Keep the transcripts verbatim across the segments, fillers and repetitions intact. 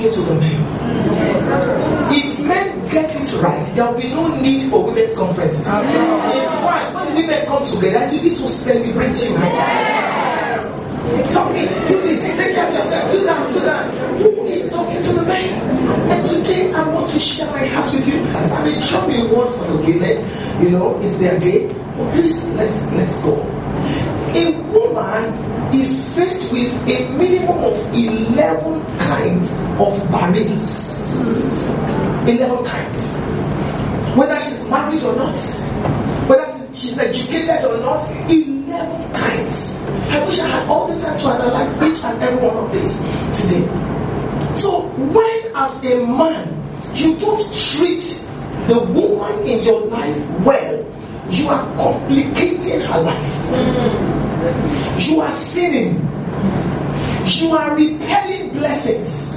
talking to the men. If men get it right, there will be no need for women's conferences. In fact, when women come together, you need to celebrate you. Submit, do this, take care of yourself, do that, do that. Who is talking to the men? And today I want to share my heart with you. As I'm a dropping word for the women, you know, it's their day. But please, let's let's go. A woman is faced with a minimum of eleven kinds of barriers. Eleven kinds. Whether she's married or not, whether she's educated or not, eleven kinds. I wish I had all the time to analyze each and every one of these today. So when as a man you don't treat the woman in your life well, you are complicating her life. You are sinning. You are repelling blessings.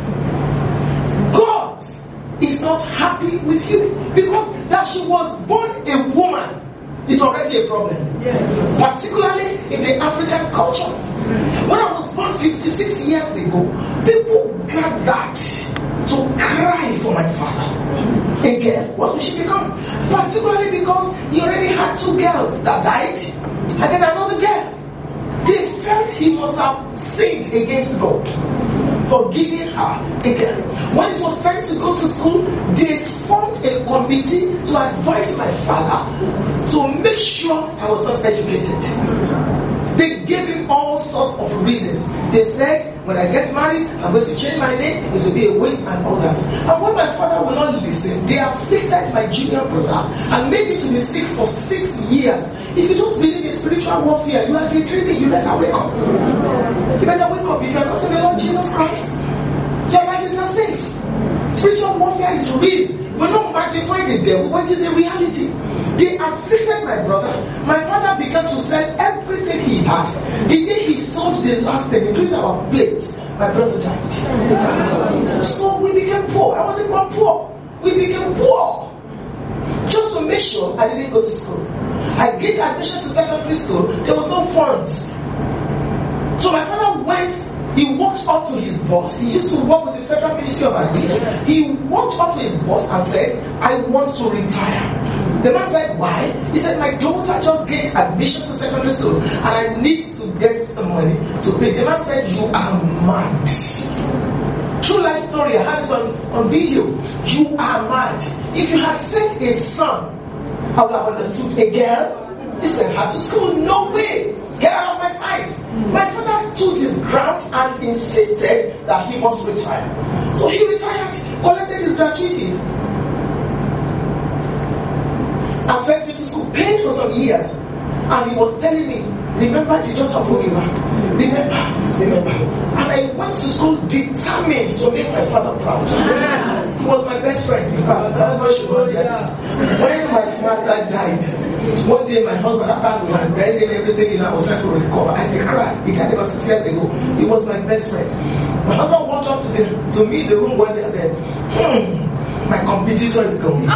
God is not happy with you because that she was born a woman is already a problem. Particularly in the African culture. When I was born fifty-six years ago, people gathered to cry for my father. A girl, what will she become? Particularly because he already had two girls that died and then another girl. They felt he must have sinned against God for giving her a girl. When it was time to go to school, they formed a committee to advise my father to make sure I was not educated. They gave him all sorts of reasons. They said, when I get married, I'm going to change my name, it will be a waste and all that. And when my father will not listen, they afflicted my junior brother and made him to be sick for six years. If you don't believe in spiritual warfare, you are daydreaming, you better wake up. You better wake up. If you are not in the Lord Jesus Christ, your life is not safe. Spiritual warfare is real. We're not magnifying the devil, but it is a reality. They afflicted my brother. My father began to sell everything he had. The day he sold the last thing, including our plates, my brother died. So we became poor. I wasn't born poor. We became poor. Just to make sure I didn't go to school. I get admission to secondary school. There was no funds. So my father went. He walked up to his boss. He used to work with the Federal Ministry of Agriculture. He walked up to his boss and said, I want to retire. The man said, why? He said, my daughter just gained admission to secondary school and I need to get some money to pay. The man said, you are mad. True life story, I have it on, on video. You are mad. If you had sent a son, I would have understood. A girl? He sent her to school. No way. Get out of my sight. My father stood his ground and insisted that he must retire. So he retired, collected his gratuity, and sent me to school, paid for some years. And he was telling me, remember the daughter of who you are. Remember, remember. And I went to school determined to make my father proud. He was my best friend. In fact, that's why she wrote this. When my father died, one day my husband, after we had buried him, everything, you know, I was trying to recover. I said, cry. He died about six years ago. He was my best friend. My husband walked up to, the, to me in the room one day and said, hmm, my competitor is gone.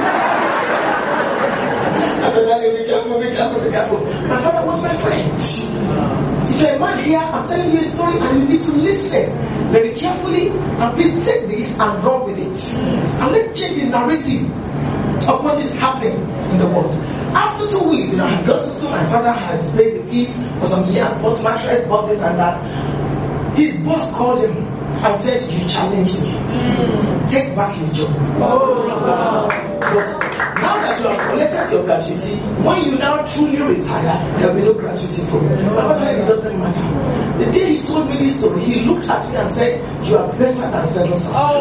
I said, Daddy, be careful, be careful, be careful. My father was my friend. If you're a man here, I'm telling you a story and you need to listen very carefully and please take this and run with it. And let's change the narrative of what is happening in the world. After two weeks, you know, I got to school, my father had paid the fees for some years, bought mattress, bought this and that. His boss called him and said, you challenged me. Take back your job. Oh, wow. But now that you have collected your gratuity, when you now truly retire, there will be no gratuity for you. My father said it doesn't matter. The day he told me this story, he looked at me and said, you are better than seven sons. Oh.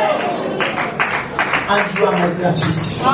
And you are my gratuity. Oh.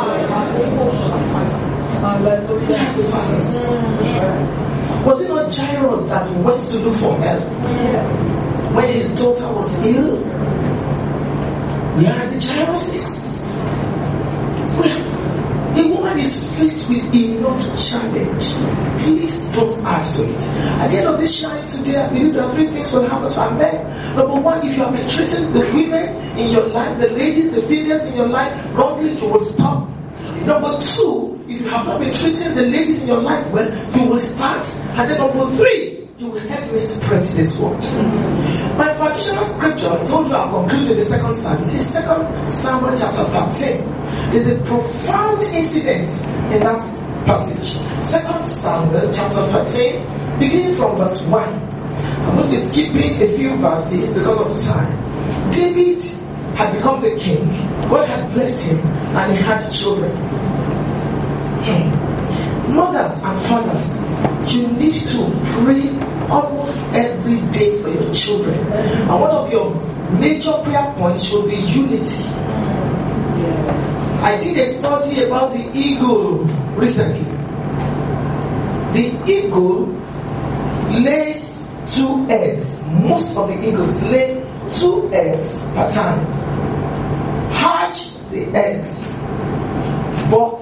Was it not Jairus that went to look for help when his daughter was ill? We are the Jairuses. Well, a woman is faced with enough challenge. Please don't add to it. At the end of this sharing today, I believe there are three things will happen to a man. Number one, if you have been treating the women in your life, the ladies, the females in your life wrongly, you will stop. Number two, if you have not been treating the ladies in your life well, you will start. And then number three, you will help me spread this word. My foundational scripture, I told you I'll conclude with the second psalm. This is Second Samuel chapter thirteen. There's a profound incident in that passage. Second Samuel chapter thirteen, beginning from verse one. I'm going to be skipping a few verses because of time. David had become the king. God had blessed him and he had children. Mothers and fathers, you need to pray almost every day for your children. And one of your major prayer points should be unity. I did a study about the eagle recently. The eagle lays two eggs. Most of the eagles lay two eggs per time. Hatch the eggs. But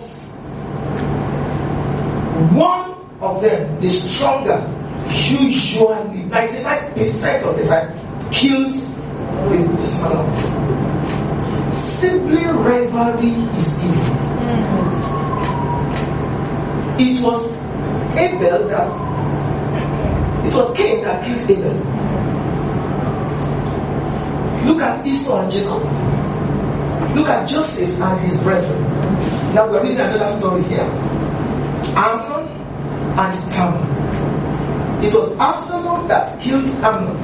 one of them, the stronger, usually ninety-nine percent of the time kills the, the smaller. Simply rivalry is evil. It was Abel that it was Cain that killed Abel. Look at Esau and Jacob. Look at Joseph and his brethren. Now we're reading another story here. Amnon and Tamar. It was Absalom that killed Amnon.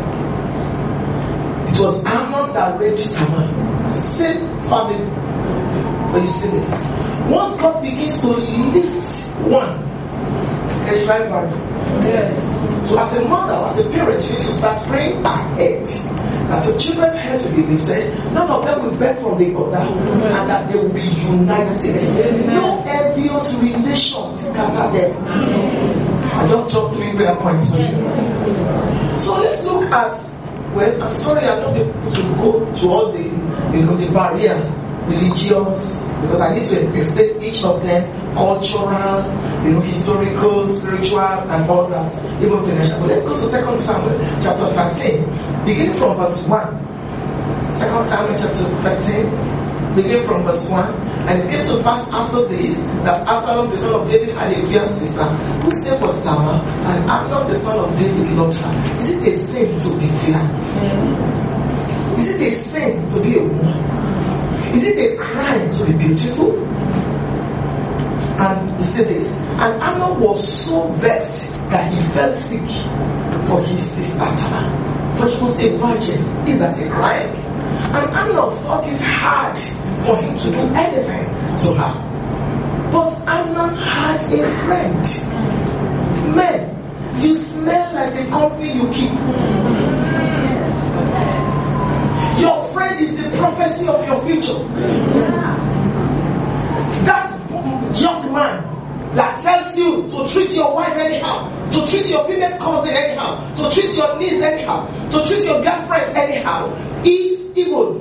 It was Amnon that raped Tamar. Same family. But you see this. Once God begins to lift one, it's rivalry. Yes. So as a mother, as a parent, you need to start praying ahead. That your children's heads will be lifted. None of them will beg from the other. And that they will be united. No envious relation scatter them. I just dropped three prayer points. So let's look at, well, I'm sorry I'm not able to go to all the, you know, the barriers, religious, because I need to explain each of them, cultural, you know, historical, spiritual, and all that, even financial. But let's go to Second Samuel chapter thirteen, beginning from verse one. Second Samuel chapter thirteen, beginning from verse one. And it came to pass after this that Absalom the son of David had a fair sister whose name was Tamar, and Amnon the son of David loved her. Is it a sin to be fair? Is it a sin to be a woman? Is it a crime to be beautiful? And you see this. And Amnon was so vexed that he fell sick for his sister Tamar, for she was a virgin. Is that a crime? And Amnon thought it hard for him to do anything to her. But Amnon had a friend. Men, you smell like the company you keep. Your friend is the prophecy of your future. That young man that tells you to treat your wife anyhow, to treat your female cousin anyhow, to treat your niece anyhow, to treat your girlfriend anyhow, is evil.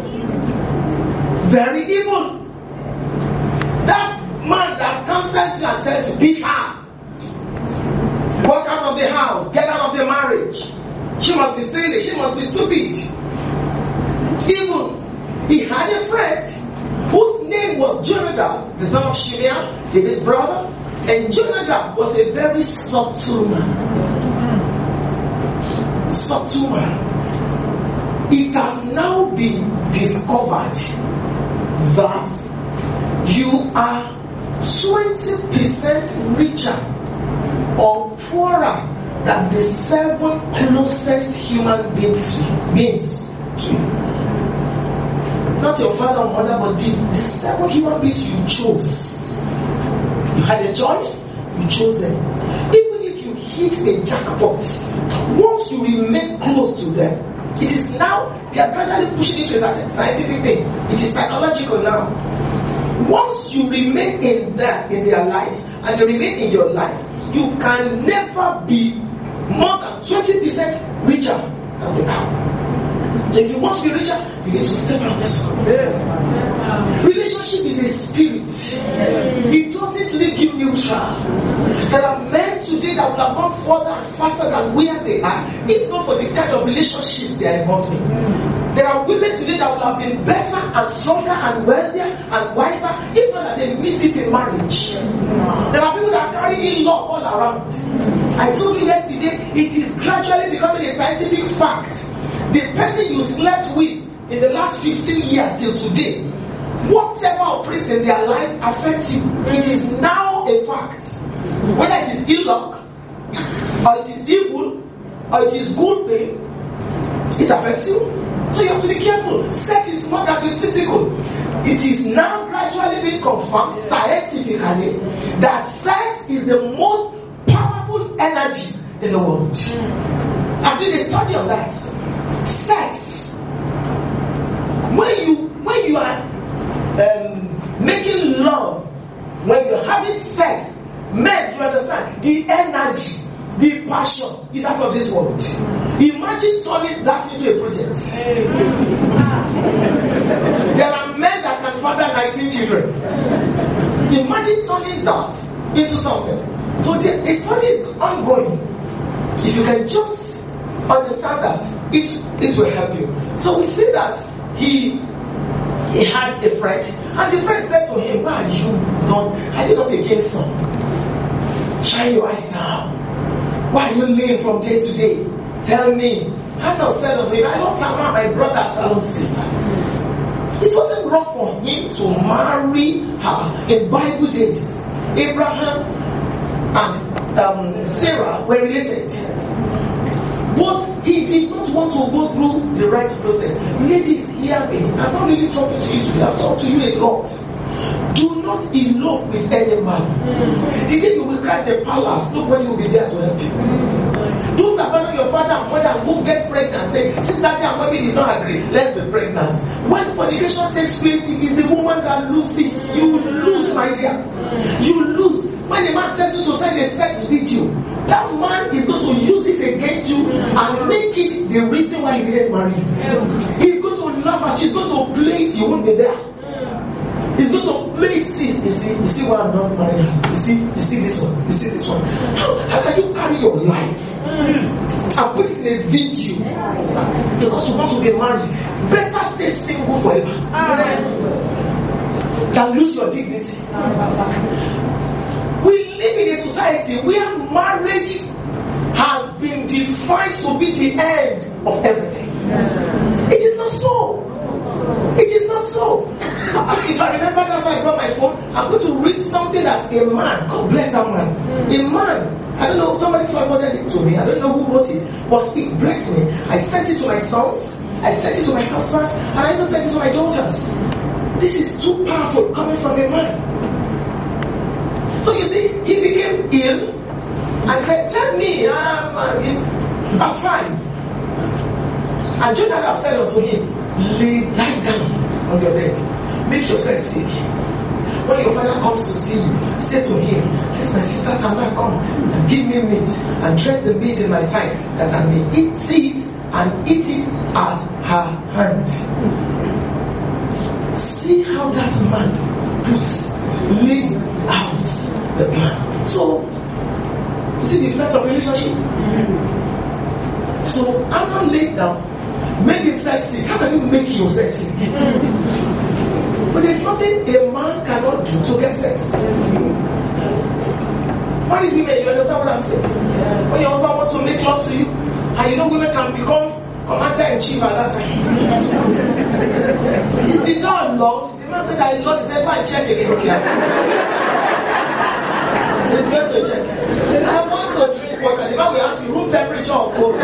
Very evil. That man that counsels you and says, beat her, walk out of the house, get out of the marriage, she must be silly, she must be stupid. Evil. He had a friend whose name was Jonadab, the son of Shimeah, David's brother, and Jonadab was a very subtle man. Subtle man. It has now been discovered that you are twenty percent richer or poorer than the seven closest human beings to you. Not your father or mother, but the, the seven human beings you chose. You had a choice, you chose them. Even if you hit a jackpot, once you remain close to them, it is now, they are gradually pushing it to a scientific thing. It is psychological now. Once you remain in that, in their lives, and they remain in your life, you can never be more than twenty percent richer than they are. So if you want to be richer, you need to step out. Yeah. Relationship is a spirit. Yeah. It doesn't leave you neutral. There are men today that would have gone further and faster than where they are, if not for the kind of relationships they are involved in. There are women today that would have been better and stronger and wealthier and wiser, if not that they missed it in marriage. There are people that carry in love all around. I told you yesterday, it is gradually becoming a scientific fact. The person you slept with in the last fifteen years till today, whatever operates in their lives affects you. It is now a fact. Whether it is ill luck, or it is evil, or it is good thing, it affects you. So you have to be careful. Sex is more than the physical. It is now gradually being confirmed scientifically that sex is the most powerful energy in the world. I'm doing a study on that. Sex. When you when you are um, making love, when you're having sex, men, you understand the energy, the passion is out of this world. Imagine turning that into a project. There are men that can father nineteen children. Imagine turning that into something. So the a study is ongoing. If you can just understand that, it it will help you. So we see that he he had a friend, and the friend said to him, "Why are you done? Are you not against some? Shine your eyes now. Why are you living from day to day? Tell me." Hannah said unto him, "I love Tamar, my brother, Shalom's sister." It wasn't wrong for him to marry her in Bible days. Abraham and um, Sarah were related. But he did not want to go through the right process. Ladies, hear me. I'm not really talking to you today. I've talked to you a lot. Do not elope with any man. Mm. The day you will cry the palace, nobody will be there to help you. Mm. Don't abandon your father and mother who gets pregnant. Say, since that and mommy did not agree, let's be pregnant. When fornication takes place, it is the woman that loses. You lose, my dear. You lose. When a man tells you to send a sex video, that man is going to use it against you and make it the reason why he didn't marry you. He's going to laugh at you. He's going to play it. You won't be there. He's going to play it. You see, you see why I'm not married. You see, you see this one. You see this one. How, how can you carry your life and put it in a video because you want to be married? Better stay single forever than lose your dignity. We live in a society where marriage has been defined to be the end of everything. It is not so. It is not so. If I remember, that's why I brought my phone. I'm going to read something that a man, God bless that man. A man, I don't know, somebody forwarded it to me. I don't know who wrote it, but it blessed me. I sent it to my sons, I sent it to my husband, and I even sent it to my daughters. This is too powerful coming from a man. So you see, he became ill and said, "Tell me," um, verse five. And Jonathan said unto him, "Lay lie down on your bed, make yourself sick. When your father comes to see you, say to him, let my sister Tamar come and give me meat and dress the meat in my sight, that I may eat it and eat it at her hand." See how that man puts, laid out the plan. So, you see the effect of relationship? So, Amnon laid down, made himself sick. How can you make yourself sick? But there's nothing a man cannot do to get sex. What did you make? You understand what I'm saying? When your husband wants to make love to you, and you know women can become commander-in-chief at that time. Is the door unlocked? The man said that the Lord is there, go and check again. He's going to check. I want to drink water. The man will ask you room temperature or cold.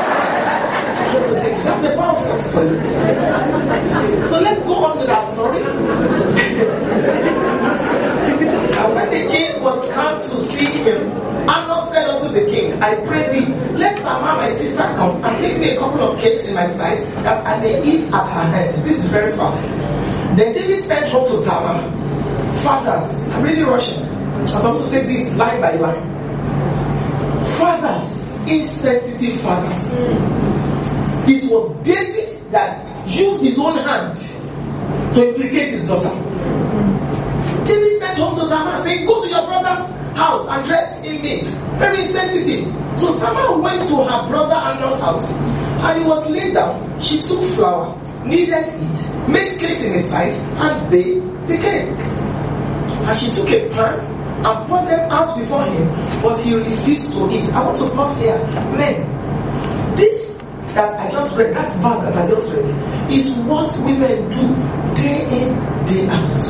That's the power sex for you. So let's go on to that story. And when the king was come to see him, Amnon said unto the king, "I pray thee, let Tamar my sister come and make me a couple of cakes in my sight, that I may eat at her hand." This is very fast. Then David sent home to Tamar. Fathers, I'm really rushing. I'm supposed to take this line by line. Fathers, insensitive fathers. It was David that used his own hand to implicate his daughter. David sent home to Tamar saying, "Go to your brother's house and dress in meat." Very insensitive. So Tamar went to her brother Amnon's house, and he was laid down. She took flour, kneaded it, made cakes in his sight, and baked the cake. And she took a pan and poured them out before him, but he refused to eat. I want to pause here. Men, this that I just read, that verse that I just read, is what women do day in, day out.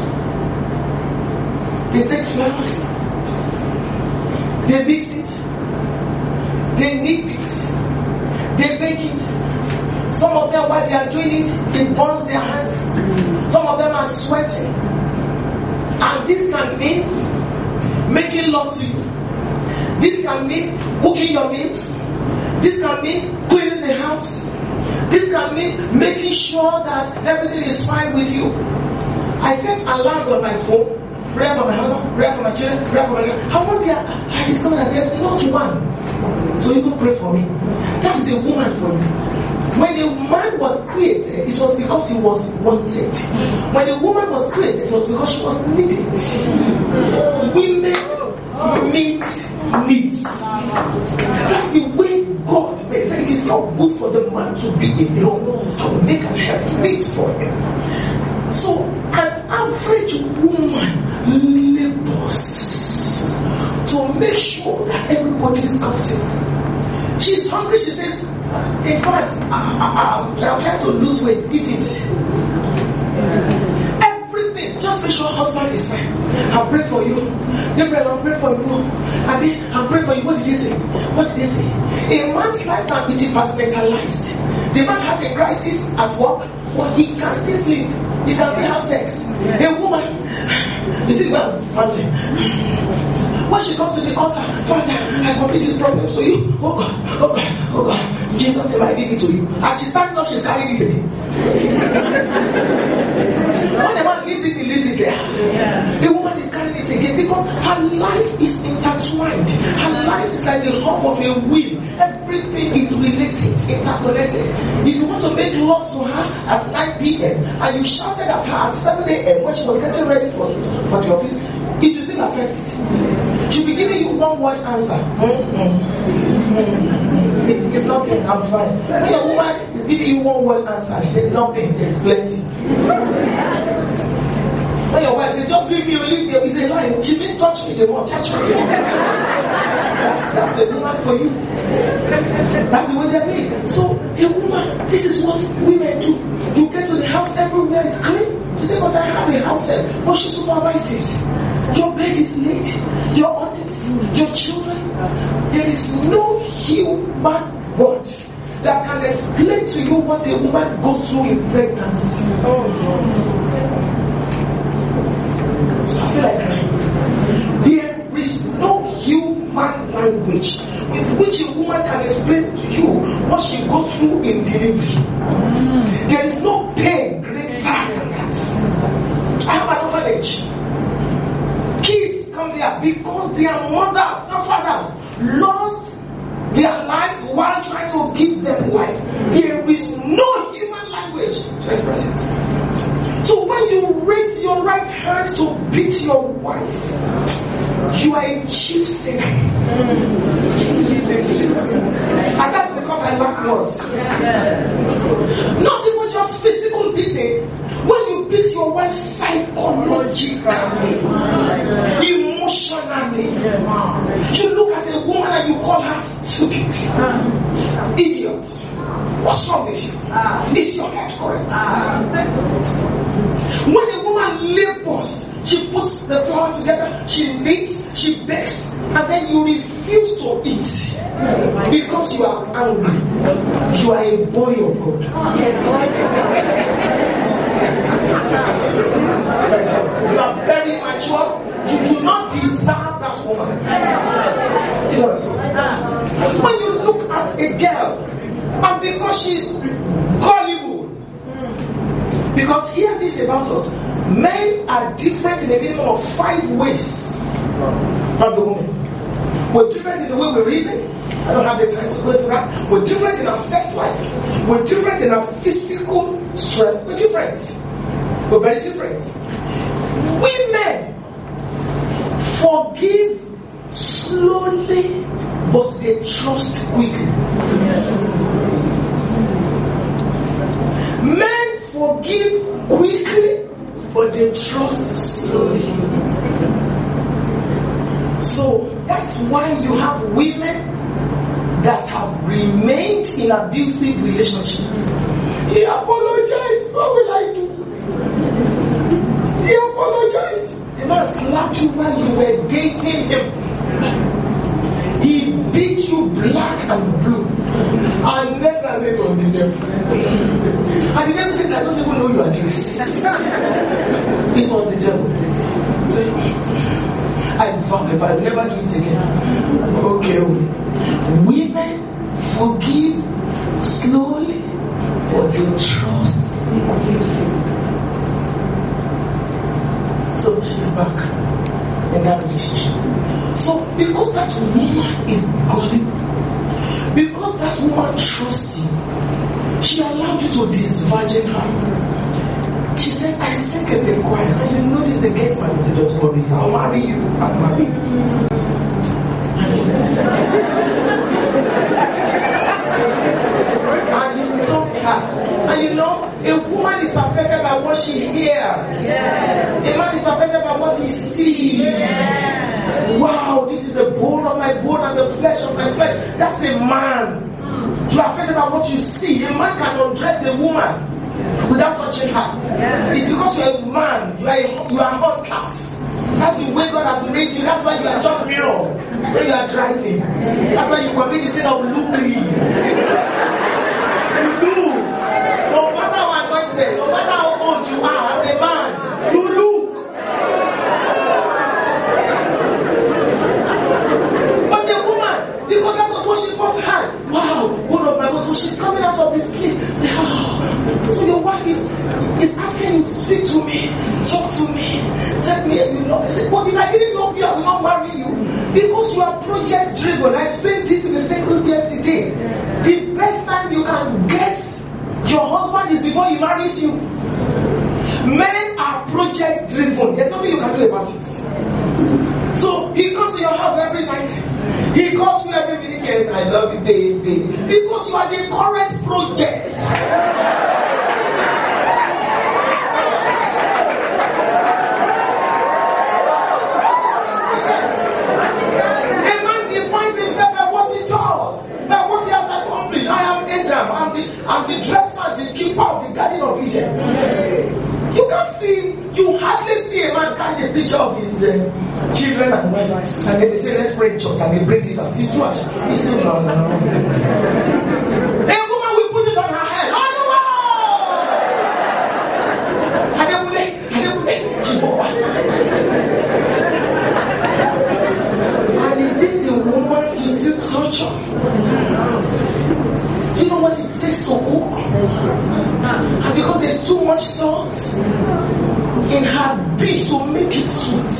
They take flowers, they mix it, they knead it, they bake it. Some of them, while they are doing it, it burns their hands. Some of them are sweating. And this can mean making love to you. This can mean cooking your meals. This can mean cleaning the house. This can mean making sure that everything is fine with you. I set alarms on my phone. Prayer for my husband, prayer for my children, prayer for my children. How one day I discovered that there's not one to even pray for me. That's the woman for you. When the man was created, it was because he was wanted. When the woman was created, it was because she was needed. Women meet needs. That's the way God makes it. It is not good for the man to be alone. I will make an helpmate for him. So, an average woman labors to make sure that everybody is comfortable. She's hungry, she says, in fact, I, I, I, I'm trying to lose weight, eat it. Everything, just make sure husband is fine. I'll pray for you. Gabriel, I'll pray for you. Adi, I'll pray for you. What did he say? What did he say? A man's life can be departmentalized. The man has a crisis at work, but he can still sleep. He can still have sex. A woman, you see, well, one thing. When she comes to the altar, Father, I complete this problem to you. Oh God, oh God, oh God. Jesus, they might give it to you. As she's standing up, she's carrying it again. When the man leaves it, he leaves it there. Yeah. The woman is carrying it again because her life is intertwined. Her life is like the hub of a wheel. Everything is related, interconnected. If you want to make love to her at nine p.m. and you shouted at her at seven a.m. when she was getting ready for, for the office, it will still affect it. She'll be giving you one word answer. Mm-hmm. Mm-hmm. If nothing, I'm fine. When your woman is giving you one word answer, she said nothing, there's plenty. When your wife says, just leave me, leave me, it's a lie. She means touch me, they won't touch me. That's, that's a woman for you. That's the way they're made. So, a woman, this is what women do. You get to the house, everywhere is clean. Today, but I have a house there. But she supervises. Your bed is laid. Your audits, your children. There is no human word that can explain to you what a woman goes through in pregnancy. I feel like there is no human language with which a woman can explain to you what she goes through in delivery. There is no pain greater than that. I have an orphanage. Kids come there because their mothers, not fathers, lost their lives while trying to give them life. There is no human language to express it. So when you raise your right hand to beat your wife, you are a chief sinner. And that's because I lack words. Not even just physical beating. When you beat your wife psychologically, emotionally, you look at a woman and you call her stupid, idiot. What's wrong with you? Is your head correct? When a woman labors, she puts the flour together, she kneads, she bakes, and then you refuse to eat because you are angry. You are a boy of God. You are very mature. You do not deserve that woman. When you look at a girl, and because she's gullible, because hear this about us, men are different in a minimum of five ways from the woman. We're different in the way we reason. I don't have the time to go into that. We're different in our sex life. We're different in our physical strength. We're different. We're very different. Women forgive slowly, but they trust quickly. Men forgive quickly, but they trust slowly. That's why you have women that have remained in abusive relationships. He apologized. What will I do? He apologized. The man slapped you while you were dating him. He beat you black and blue. And next I said it was the devil. And the devil says, I don't even know you are this. This was the devil. I vow if I will never do it again. Okay. Women forgive slowly, but they trust quickly. So she's back in that relationship. So because that woman is gullible, because that woman trusts you, she allowed you to disvirgin her. She said, I sing in the choir, and you know this against my will, don't worry, I'll marry you, I'll marry you. And you trust her. And you know, a woman is affected by what she hears. Yes. A man is affected by what he sees. Yes. Wow, this is the bone of my bone and the flesh of my flesh. That's a man. You are affected by what you see. A man can undress a woman without touching her. Yes. It's because you are a man. You are a, you are hot class. That's the way God has made you. That's why you are just mirror when you are driving. That's why you commit the sin of lookery. You look. No matter how anointed, no matter how old you are as a man, you look. But a woman, because that was what she first had. Wow, one of my words, she's coming out of this sleep. Say, oh. So your wife is, is asking you to speak to me, talk to me, tell me you love me. But if I didn't love you, I will not marry you. Because you are project driven. I explained this in the circles yesterday. The best time you can get your husband is before he marries you. Men are project driven. There's nothing you can do about it. So he comes to your house every night. He calls you every minute. Yes, I love you, baby. Because you are the correct project. I'm the, I'm the dresser, the keeper of the Garden of Eden. You can't see, you hardly see a man carry a picture of his uh, children and wife, and then they say, let's pray in church, and he brings it out. He's too much. He's too no, no, no. A woman will put it on her head. Oh, no! And is this the woman you still torture? Do you know what it takes to cook? And because there's too much salt in her bid to make it sweet.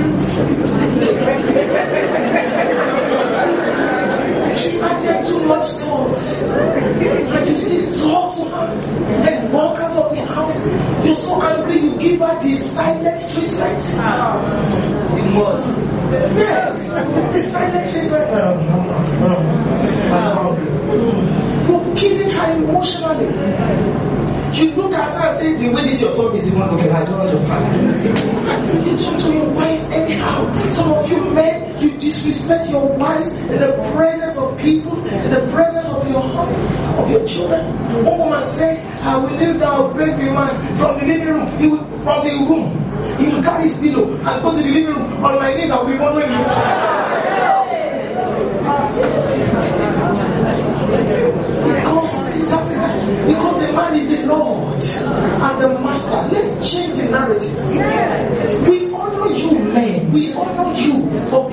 She added too much salt. And you still talk to her and walk out of the house. You're so angry you give her the silent street light. Yes, the silent street light. No, no, no, no. You're killing her emotionally. You look at her and say, the way this your tongue is even looking, I don't understand. You talk to your wife anyhow. Some of you men, you disrespect your wives in the presence of people, in the presence of your husband, of your children. One woman said, I will kneel down, beg the man from the living room. He will, from the room, he will carry his pillow and go to the living room. On my knees, I will be wondering you. Because East Africa, because the man is the Lord and the Master. Let's change the narrative. We honor you, men. We honor you for